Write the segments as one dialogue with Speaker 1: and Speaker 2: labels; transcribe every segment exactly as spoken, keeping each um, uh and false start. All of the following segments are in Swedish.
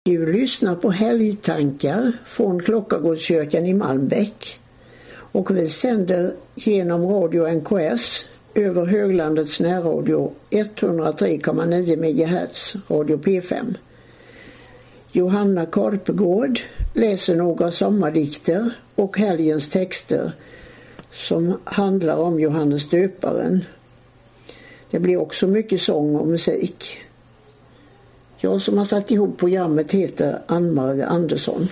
Speaker 1: Du lyssnar på helgtankar från Klockargårdskyrkan i Malmbäck och vi sänder genom Radio N K S över Höglandets närradio etthundratre komma nio megahertz, Radio P fem. Johanna Karpegård läser några sommardikter och helgens texter som handlar om Johannes döparen. Det blir också mycket sång och musik. Jag som har satt ihop programmet heter Ann-Marie Andersson.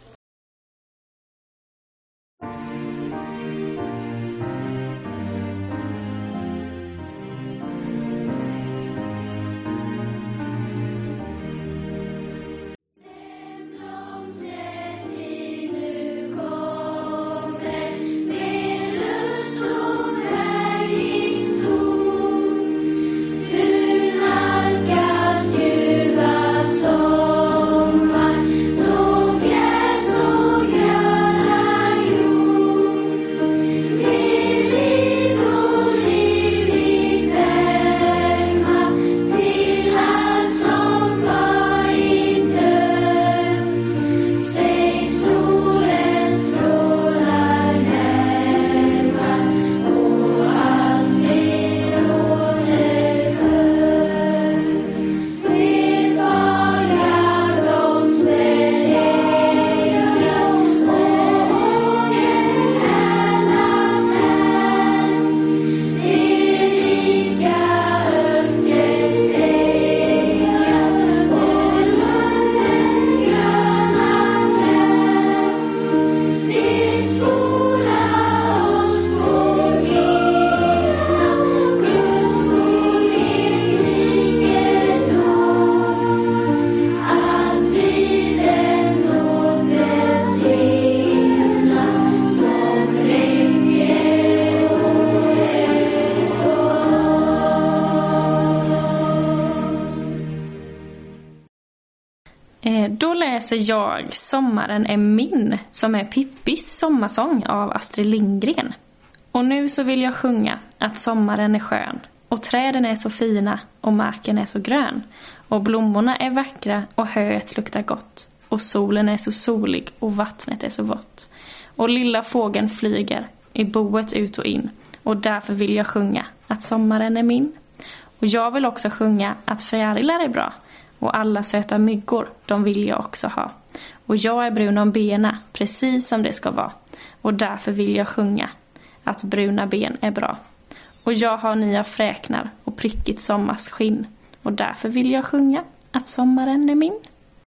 Speaker 2: Då läser jag Sommaren är min, som är Pippis sommarsång av Astrid Lindgren. Och nu så vill jag sjunga att sommaren är skön, och träden är så fina, och marken är så grön, och blommorna är vackra, och höet luktar gott, och solen är så solig, och vattnet är så vått, och lilla fågeln flyger i boet ut och in, och därför vill jag sjunga att sommaren är min. Och jag vill också sjunga att fjärilar är bra, och alla söta myggor, de vill jag också ha. Och jag är brun om bena, precis som det ska vara. Och därför vill jag sjunga att bruna ben är bra. Och jag har nya fräknar och prickigt sommars skinn. Och därför vill jag sjunga att sommaren är min.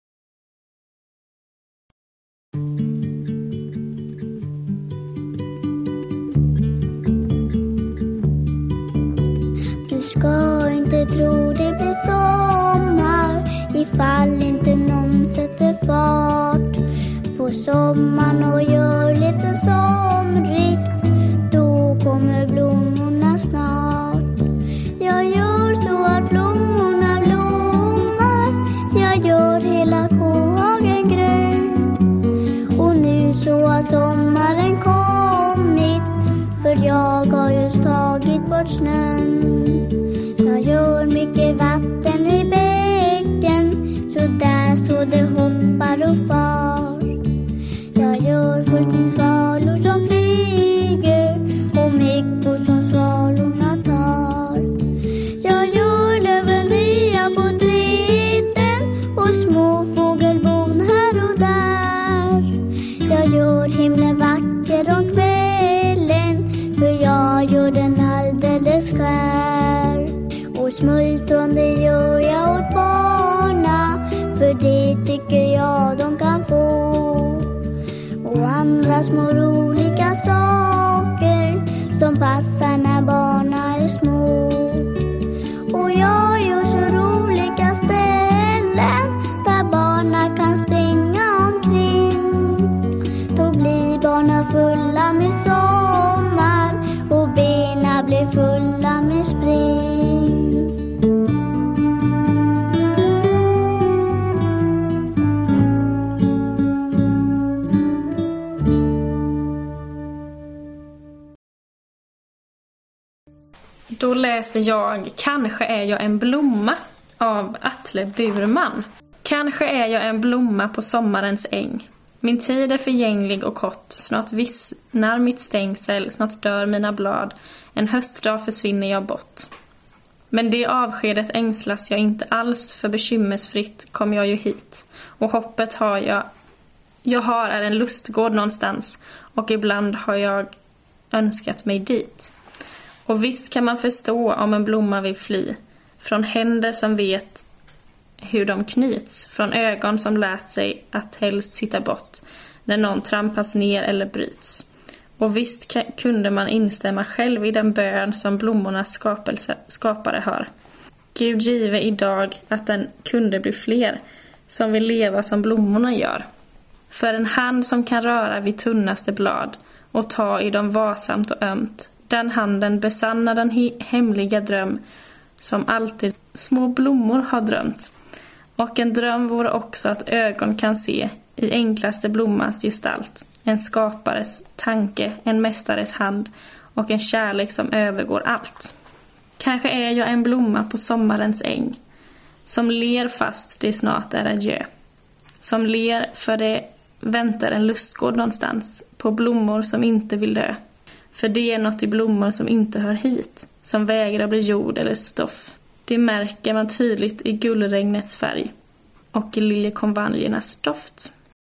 Speaker 3: Du ska inte tro det blir sommar ifall inte någon sätter fart på sommaren och gör lite somrigt. Då kommer blommorna snart. Jag gör så att blommorna blommar. Jag gör hela kohagen grön. Och nu så har sommaren kommit, för jag har just tagit bort snön. Jag gör mycket vatten i bäcken, så där så det hoppar och far. Jag gör fullt med svalor som flyger och myggor som svalorna tar. Jag gör löven nya på träden och små fågelbon här och där. Jag gör himlen vacker om kvällen, för jag gör den alldeles skär. Och smultron det gör jag åt barna, för det tycker jag de kan få. Och andra små roliga saker som passar när barna är små. Och jag gör så roliga ställen där barna kan springa omkring. Då blir barna fulla med sommar och bena blir fulla med spring.
Speaker 2: Då läser jag Kanske är jag en blomma av Atle Burman. Kanske är jag en blomma på sommarens äng. Min tid är förgänglig och kort. Snart vissnar mitt stängsel, snart dör mina blad. En höstdag försvinner jag bort. Men det avskedet ängslas jag inte alls, för bekymmersfritt kom jag ju hit. Och hoppet har jag, jag har är en lustgård någonstans, och ibland har jag önskat mig dit. Och visst kan man förstå om en blomma vill fly, från händer som vet hur de knyts, från ögon som lärt sig att helst sitta bort när någon trampas ner eller bryts. Och visst kunde man instämma själv i den bön som blommornas skapelse, skapare har. Gud give idag att den kunde bli fler som vill leva som blommorna gör. För en hand som kan röra vid tunnaste blad och ta i dem varsamt och ömt, den handen besannar den he- hemliga dröm som alltid små blommor har drömt. Och en dröm vore också att ögon kan se i enklaste blommans gestalt en skapares tanke, en mästares hand och en kärlek som övergår allt. Kanske är jag en blomma på sommarens äng, som ler fast det snart är adjö. Som ler för det väntar en lustgård någonstans, på blommor som inte vill dö. För det är något i blommor som inte hör hit, som vägrar bli jord eller stoff. Det märker man tydligt i gullregnets färg och i liljekonvaljernas doft.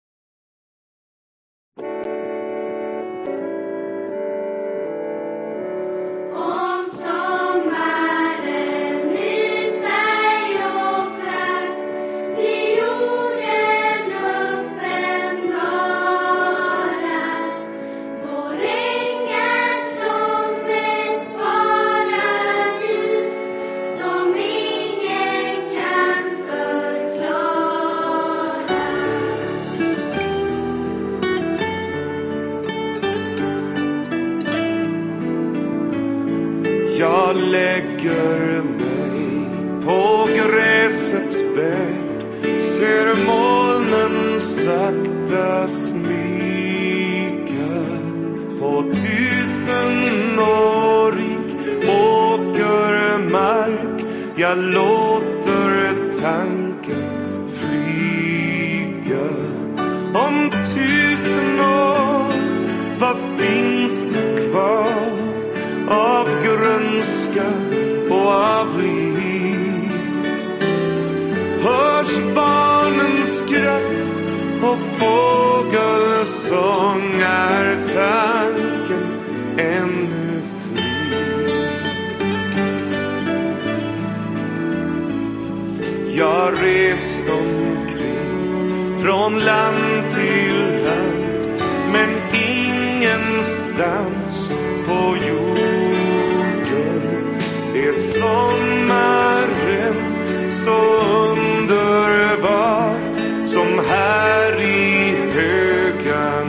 Speaker 4: Jag lägger mig på gräsets bädd, ser molnen sakta smyga på tusenårig åkermark. Jag låter tanken flyga. Om tusen år, vad finns det kvar av grönska och av liv? Hörs barnens skratt och fågelsång, är tanken ännu fri? Jag rest omkring från land till land, men ingenstans på jorden är sommaren så underbar som här i höga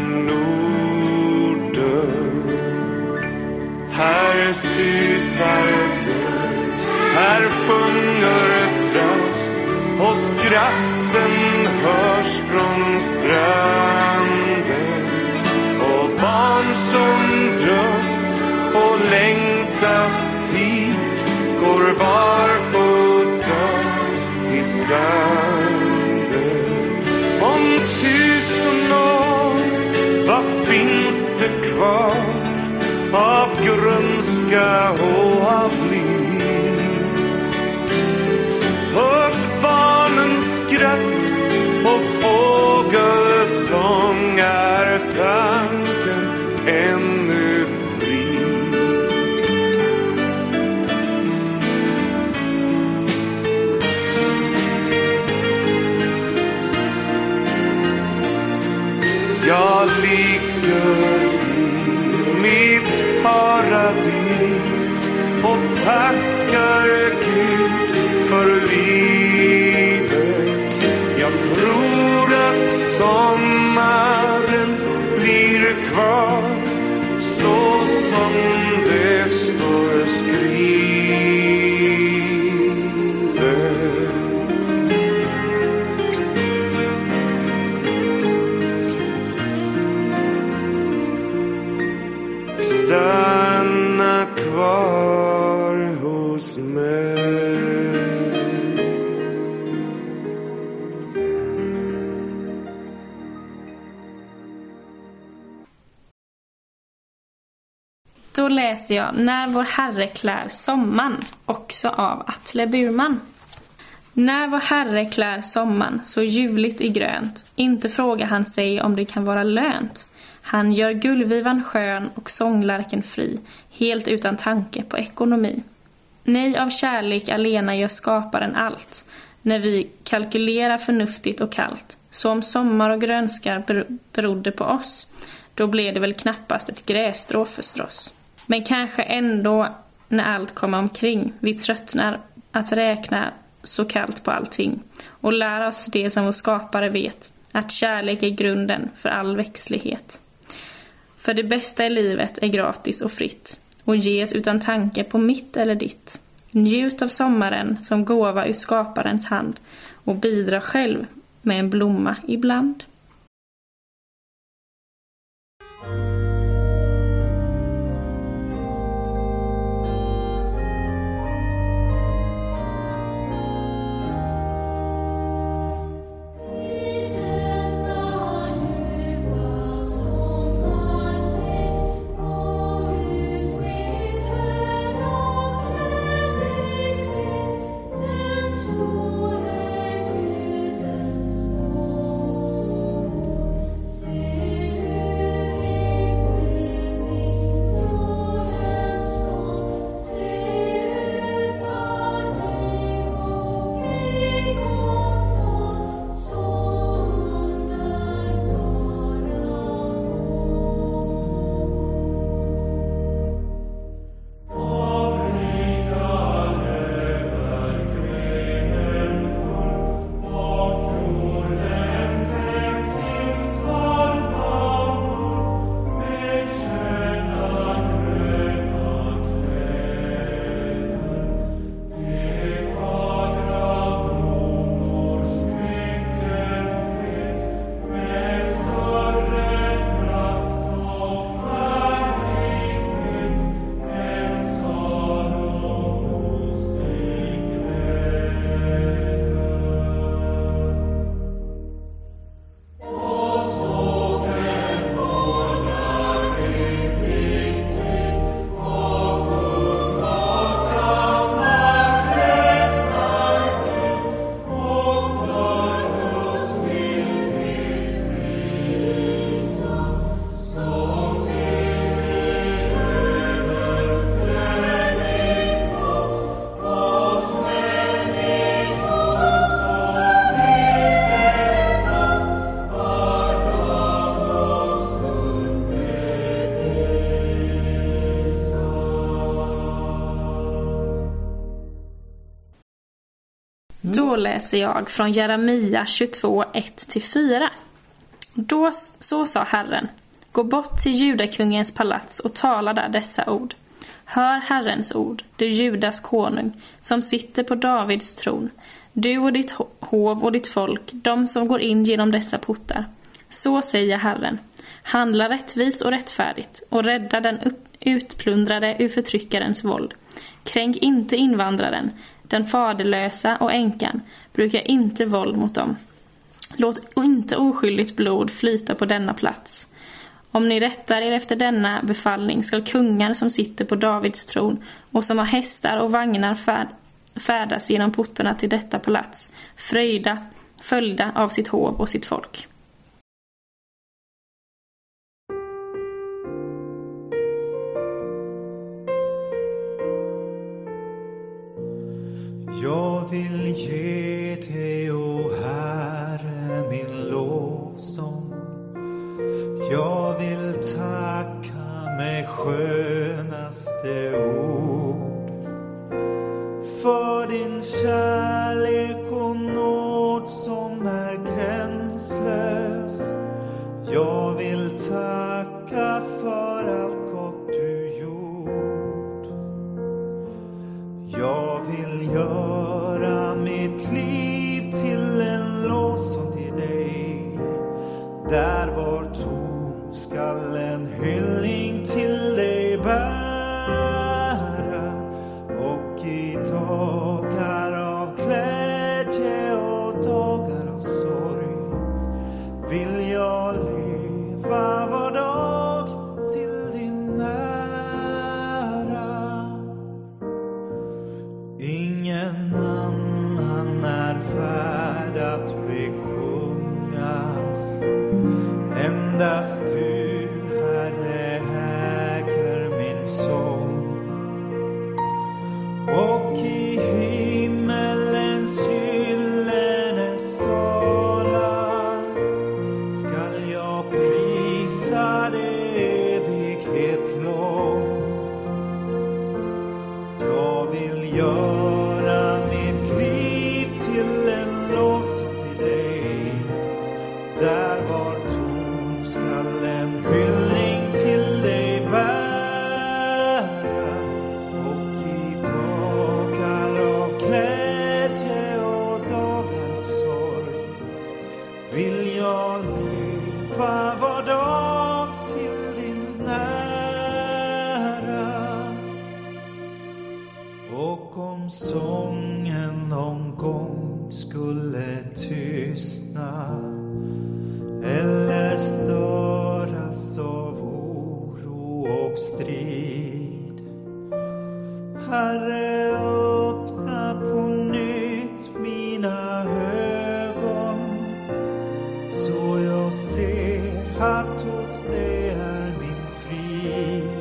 Speaker 4: Norden. Här susar blod, här sjunger tröst, och skratten hörs från stranden. Och barn som drömt och längtat dit går barfota i sanden. Om tusen år, vad finns det kvar av grönska och av liv? Hörs barnens skratt och fågelsång, är tanken ännu fri? Jag ligger i mitt paradis och tackar Gud för livet. Jag tror att sommaren blir kvar, så som det står skrivet. Stanna kvar hos mig.
Speaker 2: Då läser jag När vår Herre klär sommaren, också av Atle Burman. När vår Herre klär sommaren så ljuvligt i grönt, inte frågar han sig om det kan vara lönt. Han gör gullvivan skön och sånglärken fri, helt utan tanke på ekonomi. Nej, av kärlek alena gör skaparen allt, när vi kalkylerar förnuftigt och kallt. Så om sommar och grönskar ber- berodde på oss, då blev det väl knappast ett grässtrå förstås. Men kanske ändå, när allt kommer omkring, vi tröttnar att räkna så kallt på allting och lär oss det som vår skapare vet, att kärlek är grunden för all växtlighet. För det bästa i livet är gratis och fritt och ges utan tanke på mitt eller ditt. Njut av sommaren som gåva ur skaparens hand och bidra själv med en blomma ibland. Då läser jag från Jeremia tjugotvå, ett till fyra. Då så sa Herren: gå bort till judakungens palats och tala där dessa ord. Hör Herrens ord, du Judas konung, som sitter på Davids tron. Du och ditt hov och ditt folk, de som går in genom dessa portar. Så säger Herren: handla rättvist och rättfärdigt och rädda den upp- utplundrade ur förtryckarens våld. Kränk inte invandraren, den faderlösa och änkan, brukar inte våld mot dem. Låt inte oskyldigt blod flyta på denna plats. Om ni rättar er efter denna befallning ska kungar som sitter på Davids tron och som har hästar och vagnar färd, färdas genom portarna till detta palats, fröjda, följda av sitt hov och sitt folk.
Speaker 5: Jag vill ge dig, o Herre, min lovsång. Jag vill tacka med skönaste ord för din kärlek och nåd som är gränslös. vill jag leva var dag till din ära. Och om sången någon gång skulle tystna eller störas av oro och strid, Herre, öppna på nytt mina ögon, så jag ser att hos dig är min frid.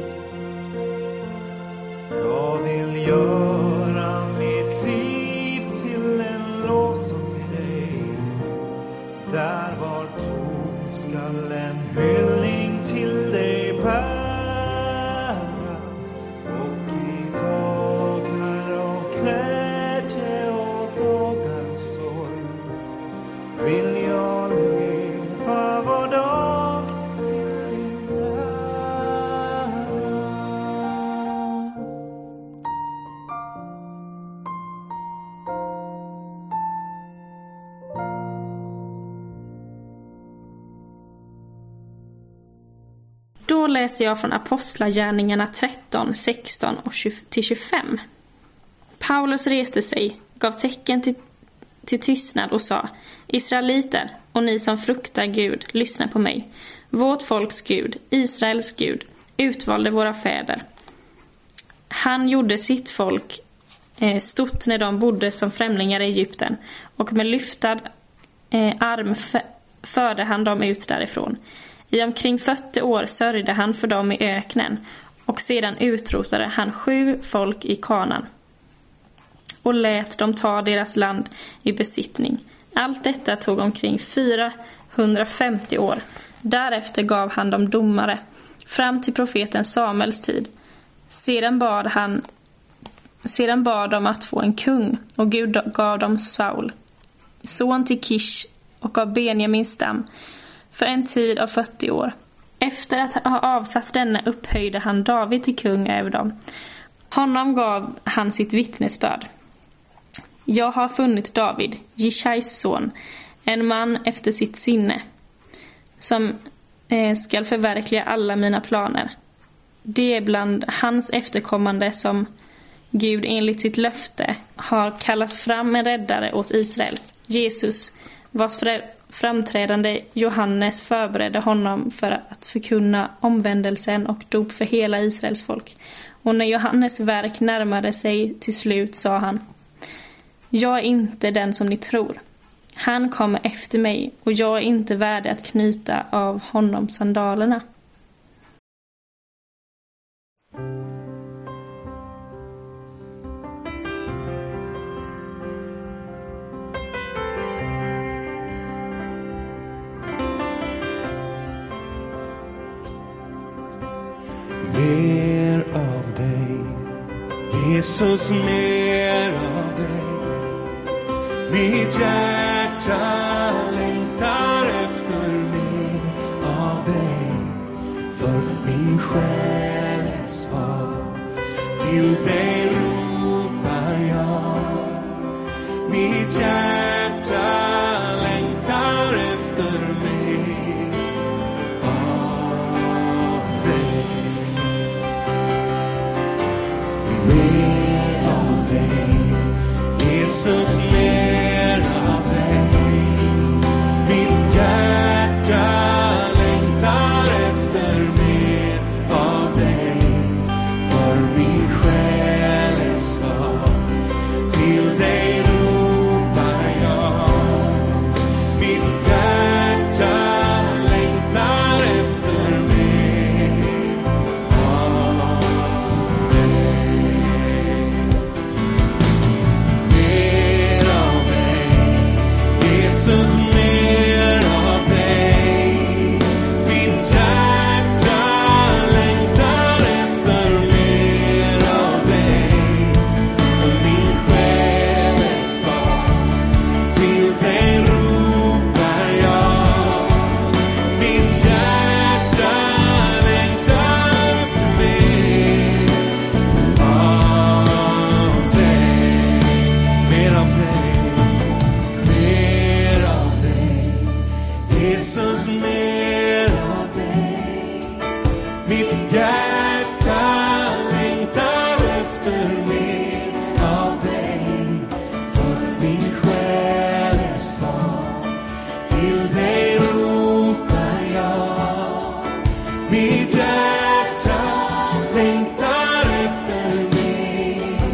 Speaker 5: Jag vill göra mitt liv till en lovsång i dig. Där var tom skall en hyllning till dig bära. Och i dagar av glädje och dagar sorg vill jag leva var dag till din ära.
Speaker 2: Då läser jag från Apostlagärningarna tretton, sexton och tjugo, tjugofem. Paulus reste sig, gav tecken till, till tystnad och sa: Israeliter och ni som fruktar Gud, lyssna på mig. Vårt folks Gud, Israels Gud, utvalde våra fäder. Han gjorde sitt folk eh, stort när de bodde som främlingar i Egypten, och med lyftad eh, arm f- förde han dem ut därifrån. I omkring fyrtio år sörjde han för dem i öknen, och sedan utrotade han sju folk i Kanaan och lät dem ta deras land i besittning. Allt detta tog omkring fyrahundrafemtio år. Därefter gav han dem domare fram till profeten Samuels tid. Sedan bad han sedan bad de att få en kung, och Gud gav dem Saul, son till Kish och av Benjamins stam, för en tid av fyrtio år. Efter att ha avsatt denna upphöjde han David till kung över dem. Honom gav han sitt vittnesbörd. Jag har funnit David, Jishais son, en man efter sitt sinne, som eh, skall förverkliga alla mina planer. Det är bland hans efterkommande som Gud enligt sitt löfte har kallat fram en räddare åt Israel, Jesus, vars framträdande Johannes förberedde honom för att förkunna omvändelsen och dop för hela Israels folk. Och när Johannes verk närmade sig till slut sa han: Jag är inte den som ni tror. Han kommer efter mig, och jag är inte värdig att knyta av honom sandalerna.
Speaker 4: Mer av dig, Jesus, mer av dig. Mitt hjärta längtar efter mer av dig. För min själ är svag, till dig ropar jag. Mitt hjärta längtar efter mer av dig. Mer av dig, Jesus, mer av mer av dig. Mitt hjärta längtar efter mer av dig. För min själ är svag, till dig ropar jag. Mitt hjärta längtar efter mer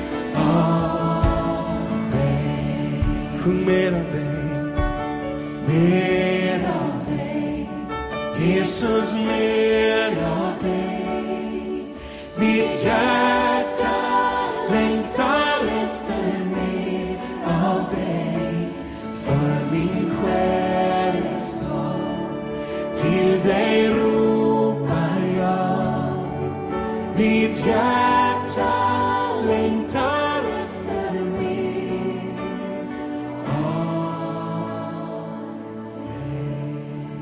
Speaker 4: av dig. Sjung mer av dig, mer av dig. Jesus, mer av dig. Mitt hjärta längtar efter mer av dig. För min själ är svag, till dig ropar jag. Mitt hjärta längtar efter mer av dig.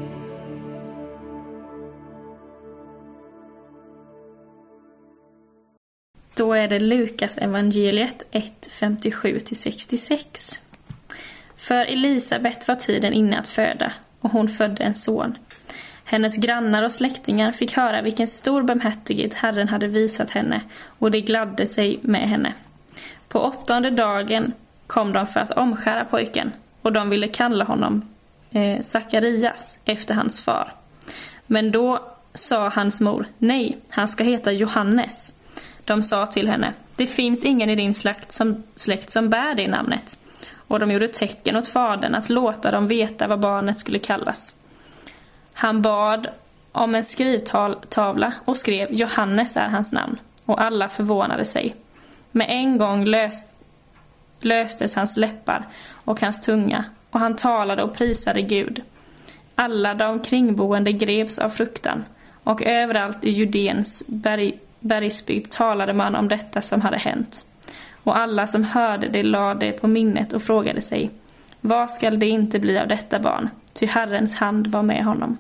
Speaker 2: Då är det Lukas evangeliet ett femtiosju till sextiosex. För Elisabet var tiden inne att föda, och hon födde en son. Hennes grannar och släktingar fick höra vilken stor barmhärtighet Herren hade visat henne, och de gladde sig med henne. På åttonde dagen kom de för att omskära pojken, och de ville kalla honom eh, Sakarias efter hans far. Men då sa hans mor, nej, han ska heta Johannes. De sa till henne, det finns ingen i din släkt som, släkt som bär det namnet. Och de gjorde tecken åt fadern att låta dem veta vad barnet skulle kallas. Han bad om en skrivtavla och skrev, Johannes är hans namn. Och alla förvånade sig. Med en gång löst, löstes hans läppar och hans tunga, och han talade och prisade Gud. Alla de kringboende greps av fruktan, och överallt i Judens berg, bergsbygd talade man om detta som hade hänt. Och alla som hörde det lade det på minnet och frågade sig, vad skall det inte bli av detta barn? Ty Herrens hand var med honom.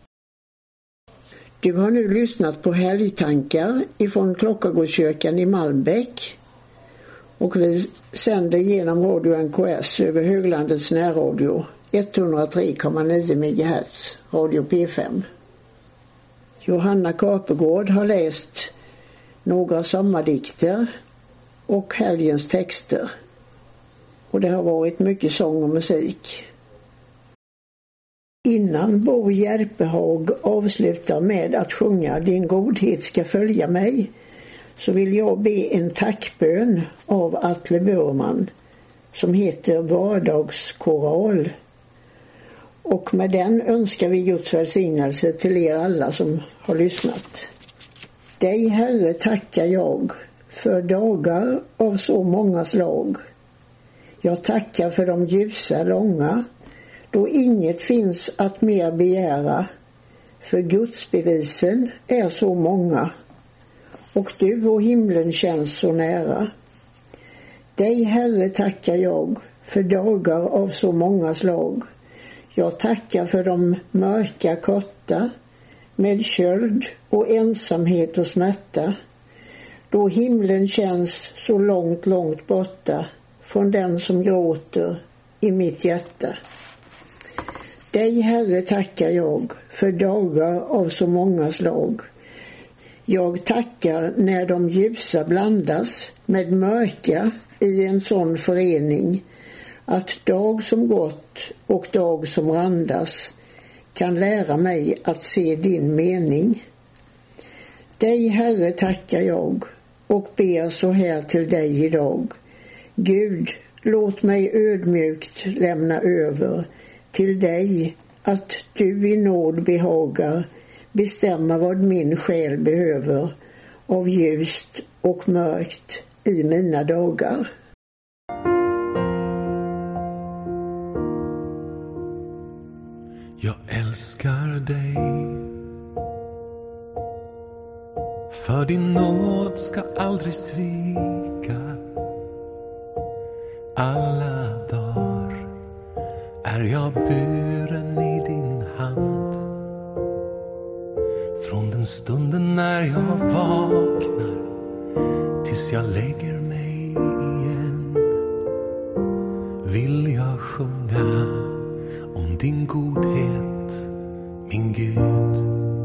Speaker 1: Du har nu lyssnat på helgtankar ifrån Klockargårdskyrkan i Malmbäck. Och vi sänder genom Radio N K S över Höglandets närradio etthundratre komma nio megahertz, Radio P fem. Johanna Kapegård har läst några sommardikter och helgens texter. Och det har varit mycket sång och musik. Innan Bo Järpehag avslutar med att sjunga Din godhet ska följa mig, så vill jag be en tackbön av Atle Burman som heter Vardagskoral. Och med den önskar vi Guds välsignelse till er alla som har lyssnat. Dig, Herre, tackar jag för dagar av så många slag. Jag tackar för de ljusa långa, då inget finns att mer begära, för Guds bevisen är så många, och du och himlen känns så nära. Dig, Herre, tackar jag för dagar av så många slag. Jag tackar för de mörka korta, med köld och ensamhet och smärta, då himlen känns så långt, långt borta från den som gråter i mitt hjärta. Dig, Herre, tackar jag för dagar av så många slag. Jag tackar när de ljusa blandas med mörka i en sån förening, att dag som gått och dag som randas kan lära mig att se din mening. Dig, Herre, tackar jag och ber så här till dig idag. Gud, låt mig ödmjukt lämna över till dig, att du i nåd behagar bestämma vad min själ behöver av ljust och mörkt i mina dagar.
Speaker 4: Jag älskar dig, för din nåd ska aldrig svika. Alla dagar är jag buren i din hand. Från den stunden när jag vaknar tills jag lägger mig igen, vill jag sjunga om din godhet min Gud.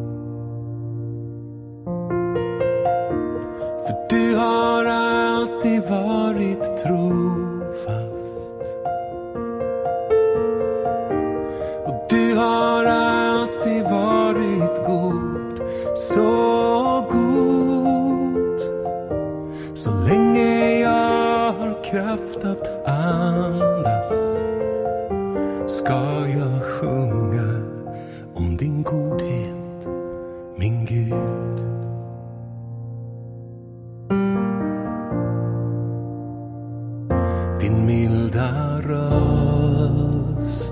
Speaker 4: För du har alltid varit trofast. Och du har alltid varit god. Så god. Så länge jag har kraft att andas ska jag sjunga om din godhet, min Gud. Din milda röst,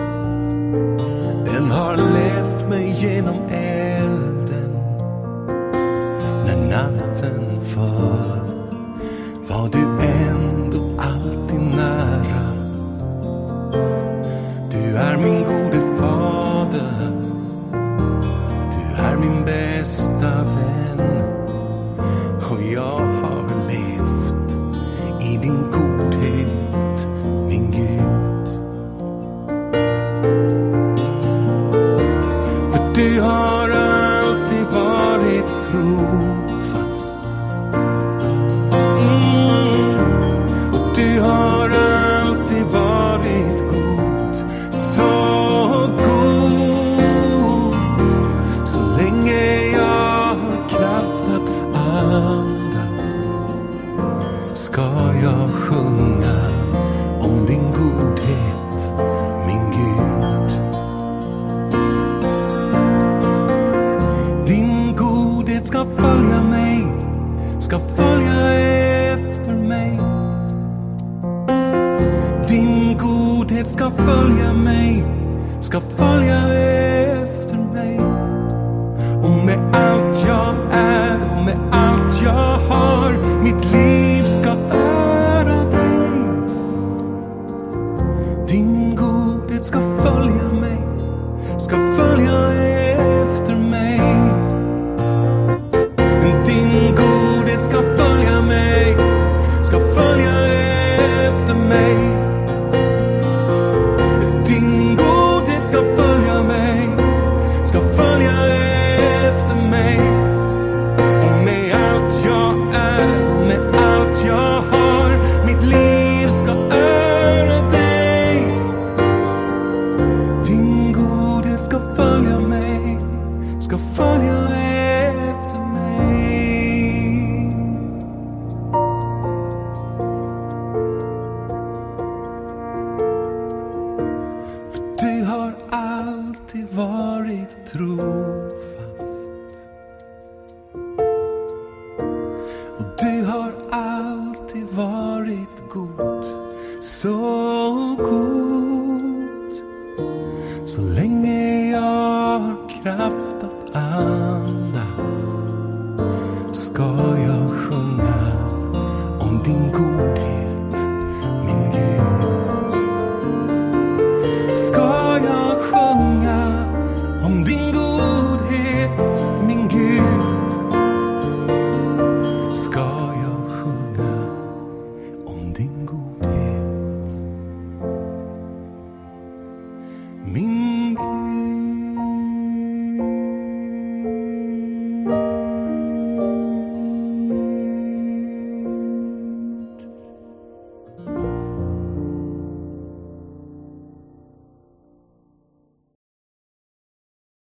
Speaker 4: den har lett mig genom elden. När natten föll var du ändå alltid nära. Du är min gode fader, du är min bästa vän. Och jag har levt i din godhet, min Gud. För du har alltid varit trofast. Mm. Och du har alltid varit god. Så god. Så länge jag har kraft att andas ska jag sjunga om din godhet, min Gud. Din godhet ska följa mig, ska följa efter mig. Din godhet ska följa mig, ska följa efter mig. Och med allt jag är, och med allt jag har, mitt liv ska ära dig. Din godhet ska följa mig, ska följa efter mig. Din godhet ska följa mig, ska följa efter mig. Din godhet ska följa mig, ska följa efter mig. Och med allt jag är, och med allt jag har, mitt liv ska ära dig. Din godhet ska följa mig, ska följa efter mig. För du har alltid varit trofast. Och du har alltid varit god. Så god. Så länge jag har kraft att andas ska jag sjunga om din godhet, min Gud. Ska jag sjunga om din godhet, min Gud. Ska jag sjunga om din godhet, min